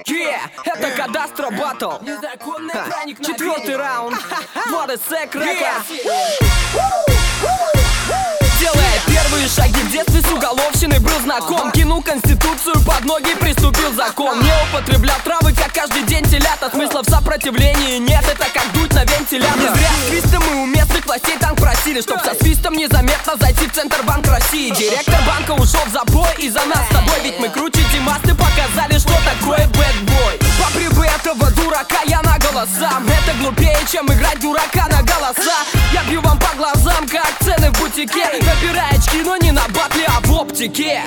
Это Кадастро Баттл. Четвертый раунд. Влада Сек Рекордс. Делая первые шаги в детстве с уголовщиной был знаком. Кинул конституцию под ноги, приступил закон. Не употреблял травы, как каждый день телята. Смысла в сопротивлении нет, это как дуть на вентилятор. Не зря свистом мы у местных властей танк просили, чтоб со свистом незаметно зайти в Центробанк России. Директор банка ушел в запой из-за нас с тобой. Ведь мы круче Димасты показали, что такое бэтбой. По прибы этого дурака я на голосам. Это глупее, чем играть дурака на голоса. Я бью вам по глазам, как цены в бутике. Набирай очки, но не на батле, а в оптике.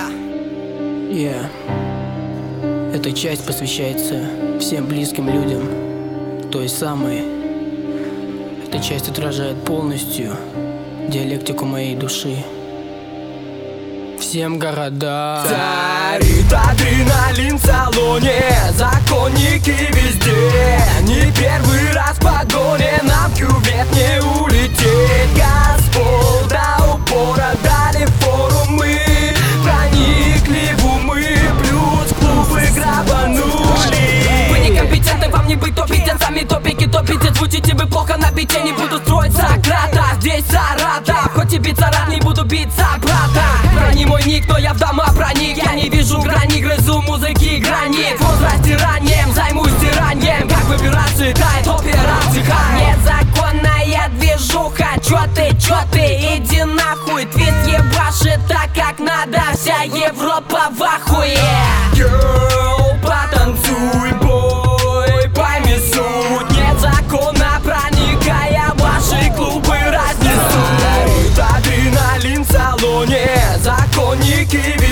Эта часть посвящается всем близким людям. Той самой. Эта часть отражает полностью диалектику моей души. Всем городам царит адреналин в салоне, законники везде. Не первый раз в погоне, нам в кювет не улететь. Газпол до упора дали фору мы, проникли в умы, плюс клубы грабанули. Вы некомпетентны, вам не быть топите, сами топики топите. Звучите вы плохо на бите, не буду строить Сократа. Здесь Саратов, хоть и биться рад, не буду биться, брата. Брони мой ник, но я в дома проник. Я не вижу грани, грызу музыки гранит. В возрасте раннем займусь тиранием. Как выбираться, тает операции хай. Незаконная движуха, чё ты, иди нахуй. Твит ебашит так, как надо, вся Европа в ахуе. Girl, потанцуй, бой, пойми суть. Незаконно проникая в ваши клубы разнесут. Адреналин в салоне, законники